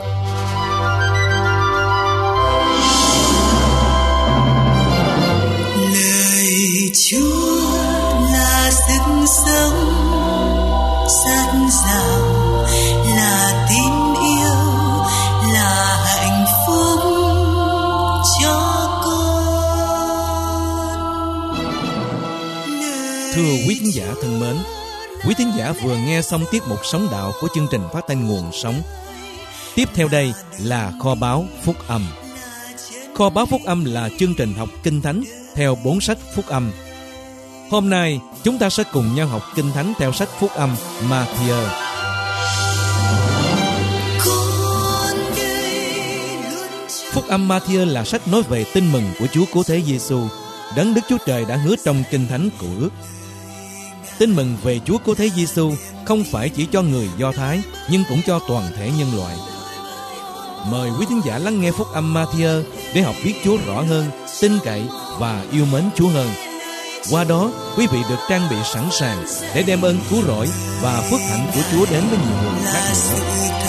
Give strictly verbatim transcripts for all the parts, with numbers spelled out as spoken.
Lời Chúa là sức sống, sát giàu là tín yêu, là hạnh phúc cho con. Thưa quý thính giả thân mến, quý thính giả vừa nghe xong tiết mục Sống Đạo của chương trình phát thanh Nguồn Sống. Tiếp theo đây là Kho báu Phúc Âm. Kho báu Phúc Âm là chương trình học Kinh Thánh theo bốn sách Phúc Âm. Hôm nay chúng ta sẽ cùng nhau học Kinh Thánh theo sách Phúc Âm Ma-thi-ơ. Phúc Âm Ma-thi-ơ là sách nói về tin mừng của Chúa Cứu Thế Giêsu, đấng Đức Chúa Trời đã hứa trong Kinh Thánh Cựu Ước. Tin mừng về Chúa Cứu Thế Giêsu không phải chỉ cho người Do Thái, nhưng cũng cho toàn thể nhân loại. Mời quý thính giả lắng nghe Phúc Âm Ma-thi-ơ để học biết Chúa rõ hơn, tin cậy và yêu mến Chúa hơn. Qua đó, quý vị được trang bị sẵn sàng để đem ơn cứu rỗi và phước hạnh của Chúa đến với nhiều người khác nữa.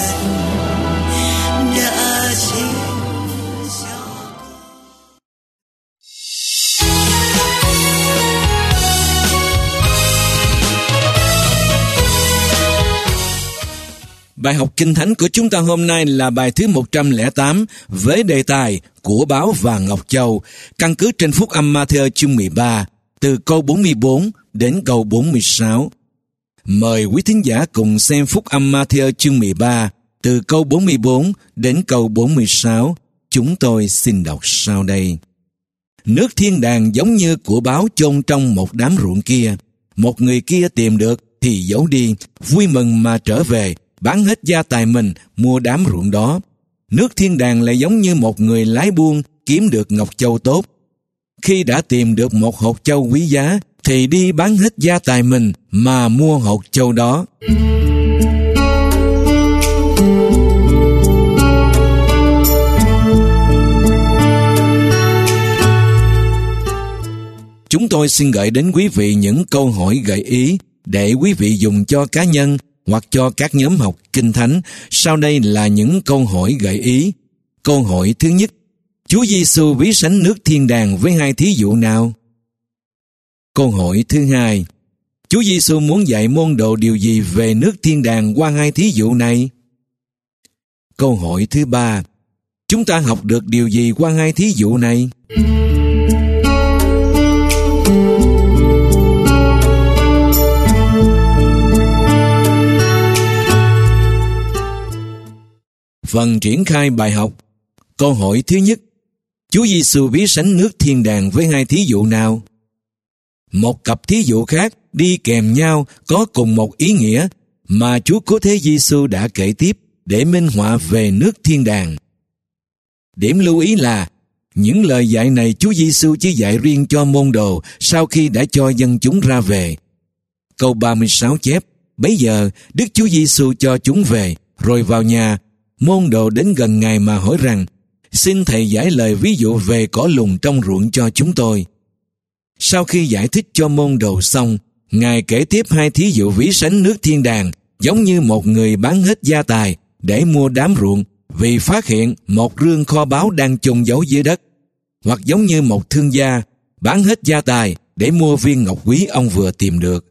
Bài học Kinh Thánh của chúng ta hôm nay là bài thứ một trăm lẻ tám với đề tài Của Báo và Ngọc Châu, căn cứ trên Phúc Âm Ma-thi-ơ chương mười ba, từ câu bốn mươi bốn đến câu bốn mươi sáu. Mời quý thính giả cùng xem Phúc Âm Ma-thi-ơ chương mười ba, từ câu bốn mươi bốn đến câu bốn mươi sáu. Chúng tôi xin đọc sau đây. Nước thiên đàng giống như của báo chôn trong một đám ruộng kia. Một người kia tìm được thì giấu đi, vui mừng mà trở về, bán hết gia tài mình mua đám ruộng đó. Nước thiên đàng lại giống như một người lái buôn kiếm được ngọc châu tốt. Khi đã tìm được một hột châu quý giá thì đi bán hết gia tài mình mà mua hột châu đó. Chúng tôi xin gửi đến quý vị những câu hỏi gợi ý để quý vị dùng cho cá nhân hoặc cho các nhóm học Kinh Thánh. Sau đây là những câu hỏi gợi ý. Câu hỏi thứ nhất: Chúa Giêsu ví sánh nước thiên đàng với hai thí dụ nào? Câu hỏi thứ hai: Chúa Giêsu muốn dạy môn đồ điều gì về nước thiên đàng qua hai thí dụ này? Câu hỏi thứ ba: Chúng ta học được điều gì qua hai thí dụ này? Phần triển khai bài học. Câu hỏi thứ nhất: Chúa Giêsu ví sánh nước thiên đàng với hai thí dụ nào? Một cặp thí dụ khác đi kèm nhau có cùng một ý nghĩa mà Chúa Cứu Thế Giêsu đã kể tiếp để minh họa về nước thiên đàng. Điểm lưu ý là những lời dạy này Chúa Giêsu chỉ dạy riêng cho môn đồ sau khi đã cho dân chúng ra về. Câu ba mươi sáu chép: Bấy giờ Đức Chúa Giêsu cho chúng về, rồi vào nhà. Môn đồ đến gần Ngài mà hỏi rằng: Xin Thầy giải lời ví dụ về cỏ lùn trong ruộng cho chúng tôi. Sau khi giải thích cho môn đồ xong, Ngài kể tiếp hai thí dụ ví sánh nước thiên đàng giống như một người bán hết gia tài để mua đám ruộng vì phát hiện một rương kho báu đang chôn giấu dưới đất, hoặc giống như một thương gia bán hết gia tài để mua viên ngọc quý ông vừa tìm được.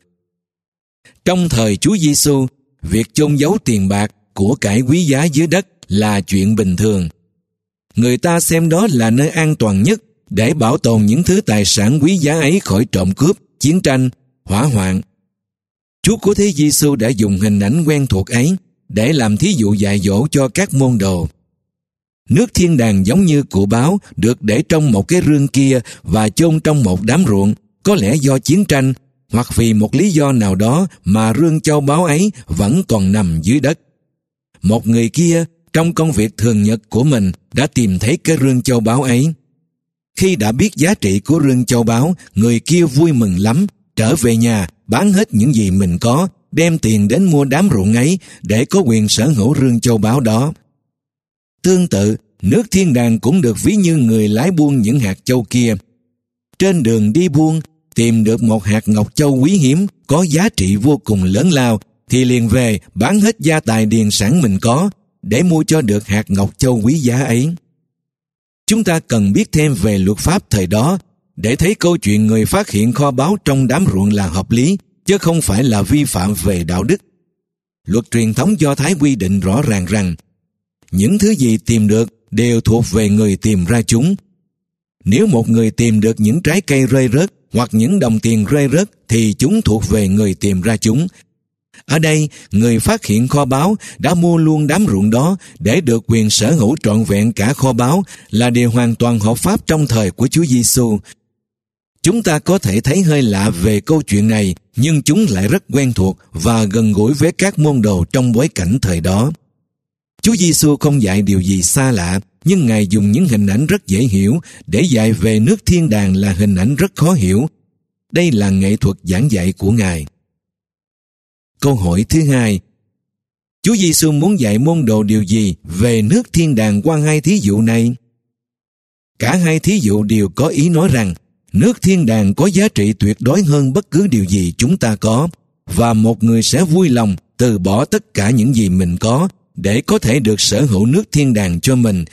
Trong thời Chúa Giêsu, việc chôn giấu tiền bạc, của cải quý giá dưới đất là chuyện bình thường. Người ta xem đó là nơi an toàn nhất để bảo tồn những thứ tài sản quý giá ấy khỏi trộm cướp, chiến tranh, hỏa hoạn. Chúa Cứu Thế Giêsu đã dùng hình ảnh quen thuộc ấy để làm thí dụ dạy dỗ cho các môn đồ. Nước thiên đàng giống như của báo được để trong một cái rương kia và chôn trong một đám ruộng, có lẽ do chiến tranh hoặc vì một lý do nào đó mà rương châu báu ấy vẫn còn nằm dưới đất. Một người kia trong công việc thường nhật của mình đã tìm thấy cái rương châu báu ấy. Khi đã biết giá trị của rương châu báu, người kia vui mừng lắm, trở về nhà bán hết những gì mình có, đem tiền đến mua đám ruộng ấy để có quyền sở hữu rương châu báu đó. Tương tự, nước thiên đàng cũng được ví như người lái buôn những hạt châu kia. Trên đường đi buôn, tìm được một hạt ngọc châu quý hiếm có giá trị vô cùng lớn lao, thì liền về bán hết gia tài điền sản mình có, để mua cho được hạt ngọc châu quý giá ấy. Chúng ta cần biết thêm về luật pháp thời đó để thấy câu chuyện người phát hiện kho báu trong đám ruộng là hợp lý, chứ không phải là vi phạm về đạo đức. Luật truyền thống Do Thái quy định rõ ràng rằng những thứ gì tìm được đều thuộc về người tìm ra chúng. Nếu một người tìm được những trái cây rơi rớt hoặc những đồng tiền rơi rớt thì chúng thuộc về người tìm ra chúng. Ở đây, người phát hiện kho báu đã mua luôn đám ruộng đó để được quyền sở hữu trọn vẹn cả kho báu, là điều hoàn toàn hợp pháp trong thời của Chúa Giêsu. Chúng ta có thể thấy hơi lạ về câu chuyện này, nhưng chúng lại rất quen thuộc và gần gũi với các môn đồ trong bối cảnh thời đó. Chúa Giêsu không dạy điều gì xa lạ, nhưng Ngài dùng những hình ảnh rất dễ hiểu để dạy về nước thiên đàng là hình ảnh rất khó hiểu. Đây là nghệ thuật giảng dạy của Ngài. Câu hỏi thứ hai: Chúa Giêsu muốn dạy môn đồ điều gì về nước thiên đàng qua hai thí dụ này? Cả hai thí dụ đều có ý nói rằng nước thiên đàng có giá trị tuyệt đối hơn bất cứ điều gì chúng ta có, và một người sẽ vui lòng từ bỏ tất cả những gì mình có để có thể được sở hữu nước thiên đàng cho mình.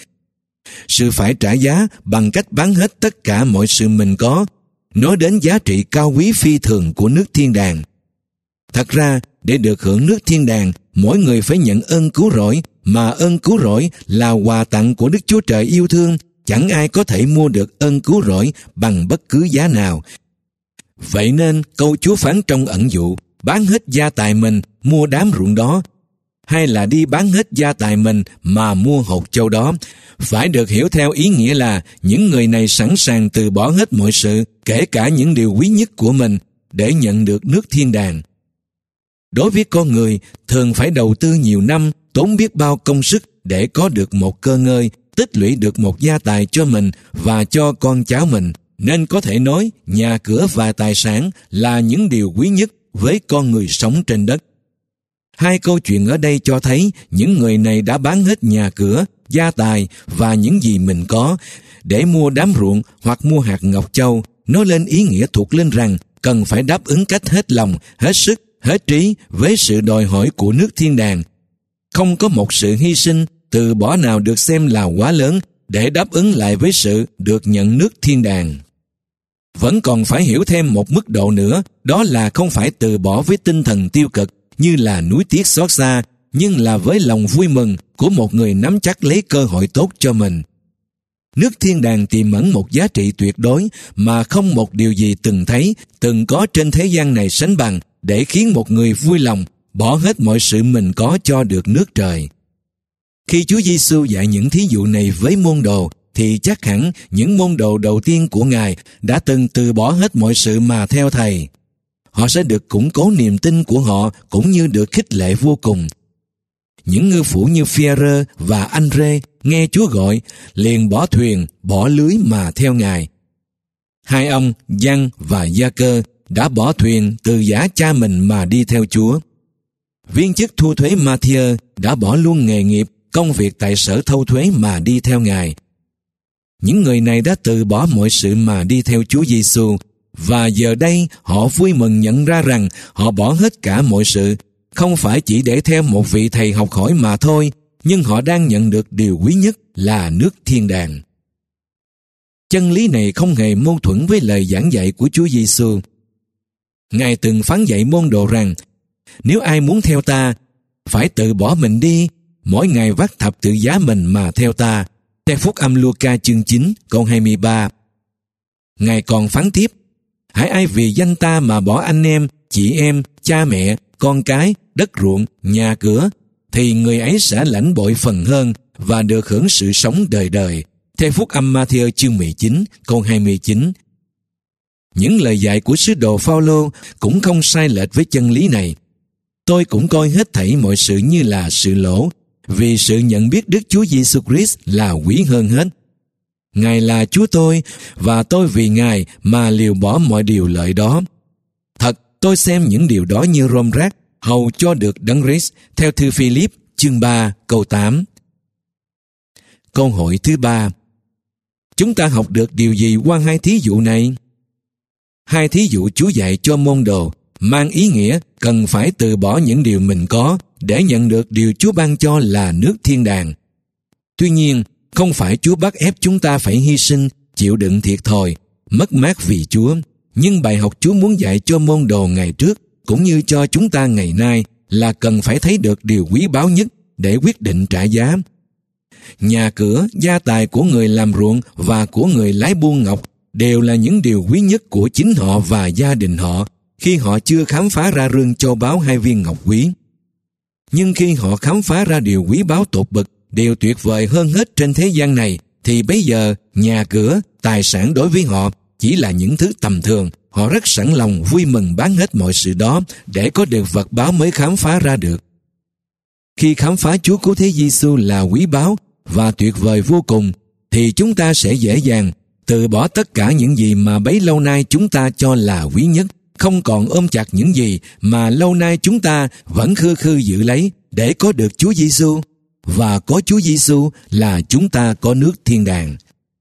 Sự phải trả giá bằng cách bán hết tất cả mọi sự mình có, nói đến giá trị cao quý phi thường của nước thiên đàng. Thật ra, để được hưởng nước thiên đàng, mỗi người phải nhận ơn cứu rỗi, mà ơn cứu rỗi là quà tặng của Đức Chúa Trời yêu thương. Chẳng ai có thể mua được ơn cứu rỗi bằng bất cứ giá nào. Vậy nên, câu Chúa phán trong ẩn dụ, bán hết gia tài mình, mua đám ruộng đó, hay là đi bán hết gia tài mình mà mua hột châu đó, phải được hiểu theo ý nghĩa là những người này sẵn sàng từ bỏ hết mọi sự, kể cả những điều quý nhất của mình, để nhận được nước thiên đàng. Đối với con người, thường phải đầu tư nhiều năm, tốn biết bao công sức để có được một cơ ngơi, tích lũy được một gia tài cho mình và cho con cháu mình, nên có thể nói nhà cửa và tài sản là những điều quý nhất với con người sống trên đất. Hai câu chuyện ở đây cho thấy những người này đã bán hết nhà cửa, gia tài và những gì mình có để mua đám ruộng hoặc mua hạt ngọc châu, nói lên ý nghĩa thuộc linh rằng cần phải đáp ứng cách hết lòng, hết sức, hết trí với sự đòi hỏi của nước thiên đàng. Không có một sự hy sinh, từ bỏ nào được xem là quá lớn để đáp ứng lại với sự được nhận nước thiên đàng. Vẫn còn phải hiểu thêm một mức độ nữa, đó là không phải từ bỏ với tinh thần tiêu cực như là nuối tiếc xót xa, nhưng là với lòng vui mừng của một người nắm chắc lấy cơ hội tốt cho mình. Nước thiên đàng tiềm ẩn một giá trị tuyệt đối mà không một điều gì từng thấy, từng có trên thế gian này sánh bằng để khiến một người vui lòng bỏ hết mọi sự mình có cho được nước trời. Khi Chúa Giêsu dạy những thí dụ này với môn đồ, thì chắc hẳn những môn đồ đầu tiên của Ngài đã từng từ bỏ hết mọi sự mà theo Thầy. Họ sẽ được củng cố niềm tin của họ cũng như được khích lệ vô cùng. Những ngư phủ như Phi-e-rơ và Anh-rê nghe Chúa gọi, liền bỏ thuyền, bỏ lưới mà theo Ngài. Hai ông Giăng và Gia-cơ đã bỏ thuyền từ giả cha mình mà đi theo Chúa. Viên chức thu thuế Ma-thi-ơ đã bỏ luôn nghề nghiệp, công việc tại sở thâu thuế mà đi theo Ngài. Những người này đã từ bỏ mọi sự mà đi theo Chúa Giêsu, và giờ đây họ vui mừng nhận ra rằng họ bỏ hết cả mọi sự, không phải chỉ để theo một vị thầy học hỏi mà thôi, nhưng họ đang nhận được điều quý nhất là nước thiên đàng. Chân lý này không hề mâu thuẫn với lời giảng dạy của Chúa Giêsu. Ngài từng phán dạy môn đồ rằng, nếu ai muốn theo ta, phải tự bỏ mình đi, mỗi ngày vác thập tự giá mình mà theo ta. Theo Phúc Âm Luca chương chín, câu hai mươi ba. Ngài còn phán tiếp, hãy ai vì danh ta mà bỏ anh em, chị em, cha mẹ, con cái, đất ruộng, nhà cửa, thì người ấy sẽ lãnh bội phần hơn và được hưởng sự sống đời đời. Theo Phúc Âm Ma-thi-ơ chương mười chín, câu hai mươi chín. Những lời dạy của sứ đồ Phao-lô cũng không sai lệch với chân lý này. Tôi cũng coi hết thảy mọi sự như là sự lỗ, vì sự nhận biết Đức Chúa Giêsu Christ là quý hơn hết. Ngài là Chúa tôi, và tôi vì Ngài mà liều bỏ mọi điều lợi đó. Thật, tôi xem những điều đó như rôm rác, hầu cho được Đấng Christ, theo thư Phi-líp chương ba, câu tám. Câu hỏi thứ ba: chúng ta học được điều gì qua hai thí dụ này? Hai thí dụ Chúa dạy cho môn đồ mang ý nghĩa cần phải từ bỏ những điều mình có để nhận được điều Chúa ban cho là nước thiên đàng. Tuy nhiên, không phải Chúa bắt ép chúng ta phải hy sinh, chịu đựng thiệt thòi, mất mát vì Chúa, nhưng bài học Chúa muốn dạy cho môn đồ ngày trước cũng như cho chúng ta ngày nay là cần phải thấy được điều quý báu nhất để quyết định trả giá. Nhà cửa, gia tài của người làm ruộng và của người lái buôn ngọc đều là những điều quý nhất của chính họ và gia đình họ khi họ chưa khám phá ra rương châu báu hai viên ngọc quý. Nhưng khi họ khám phá ra điều quý báu tột bậc, điều tuyệt vời hơn hết trên thế gian này, thì bây giờ nhà cửa, tài sản đối với họ chỉ là những thứ tầm thường. Họ rất sẵn lòng vui mừng bán hết mọi sự đó để có được vật báu mới khám phá ra được. Khi khám phá Chúa Cứu Thế Giêsu là quý báu và tuyệt vời vô cùng, thì chúng ta sẽ dễ dàng từ bỏ tất cả những gì mà bấy lâu nay chúng ta cho là quý nhất, không còn ôm chặt những gì mà lâu nay chúng ta vẫn khư khư giữ lấy để có được Chúa Giêsu, và có Chúa Giêsu là chúng ta có nước thiên đàng.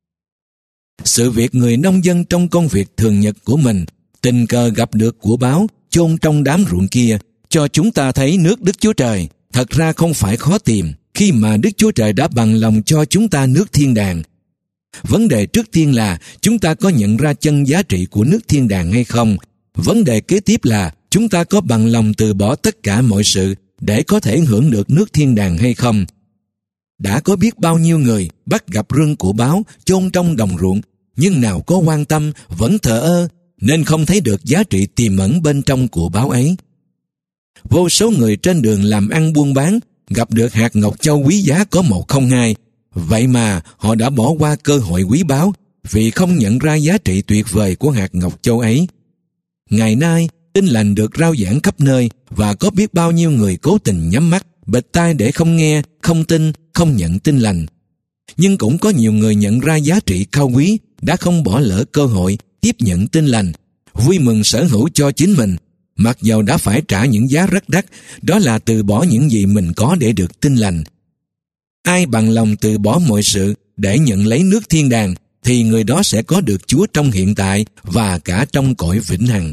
Sự việc người nông dân trong công việc thường nhật của mình tình cờ gặp được của báu chôn trong đám ruộng kia cho chúng ta thấy nước Đức Chúa Trời thật ra không phải khó tìm khi mà Đức Chúa Trời đã bằng lòng cho chúng ta nước thiên đàng. Vấn đề trước tiên là chúng ta có nhận ra chân giá trị của nước thiên đàng hay không. Vấn đề kế tiếp là chúng ta có bằng lòng từ bỏ tất cả mọi sự để có thể hưởng được nước thiên đàng hay không. Đã có biết bao nhiêu người bắt gặp rương của báu chôn trong đồng ruộng, nhưng nào có quan tâm, vẫn thờ ơ, nên không thấy được giá trị tiềm ẩn bên trong của báu ấy. Vô số người trên đường làm ăn buôn bán gặp được hạt ngọc châu quý giá có một không hai, vậy mà họ đã bỏ qua cơ hội quý báu vì không nhận ra giá trị tuyệt vời của hạt ngọc châu ấy. Ngày nay, tin lành được rao giảng khắp nơi và có biết bao nhiêu người cố tình nhắm mắt, bịt tai để không nghe, không tin, không nhận tin lành. Nhưng cũng có nhiều người nhận ra giá trị cao quý, đã không bỏ lỡ cơ hội tiếp nhận tin lành, vui mừng sở hữu cho chính mình, mặc dầu đã phải trả những giá rất đắt, đó là từ bỏ những gì mình có để được tin lành. Ai bằng lòng từ bỏ mọi sự để nhận lấy nước thiên đàng, thì người đó sẽ có được Chúa trong hiện tại và cả trong cõi vĩnh hằng.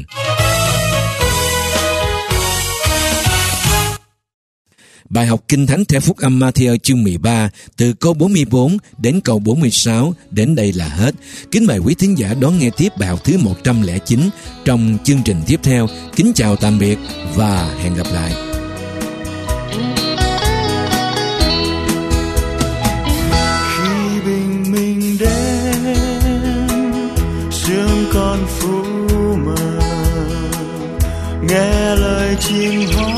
Bài học Kinh Thánh theo Phúc âm Ma-thi-ơ chương mười ba, từ câu bốn mươi bốn đến câu bốn mươi sáu, đến đây là hết. Kính mời quý thính giả đón nghe tiếp bài học thứ một trăm lẻ chín trong chương trình tiếp theo. Kính chào tạm biệt và hẹn gặp lại. Khi bình minh đến, sương còn phủ mờ, nghe lời chim hót,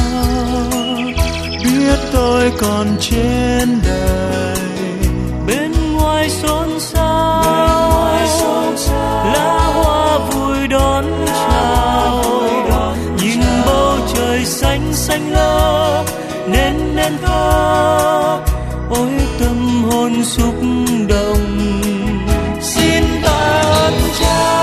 biết tôi còn trên đời. Bên ngoài xôn xao, lá hoa vui đón chào, nhìn bầu trời xanh xanh ngơ, nên nên thơ, ôi tâm hồn xúc động. Xin ta ơn Cha,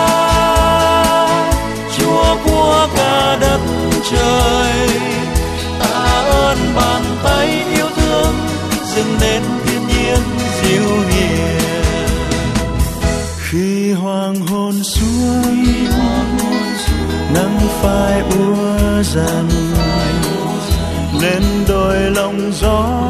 Chúa của cả đất trời, ta ơn bàn tay yêu thương dâng đến thiên nhiên dịu hiền. Khi hoàng hôn xuống, nắng phai úa dần lên đồi lòng gió,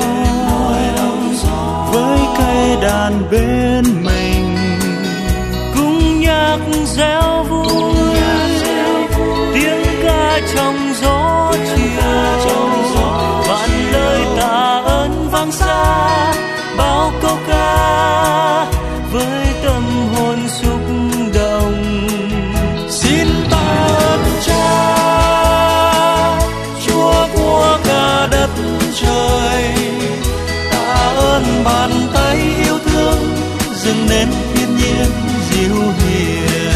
với cây đàn bên mình cùng nhạc reo vui, tiếng ca trong gió chiều, vạn lời tạ ơn vang xa, bao câu ca với tâm hồn xúc động. xin ta ơn Cha, Chúa của cả đất trời, ta ơn bàn tay yêu thương dâng đến thiên nhiên dịu hiền.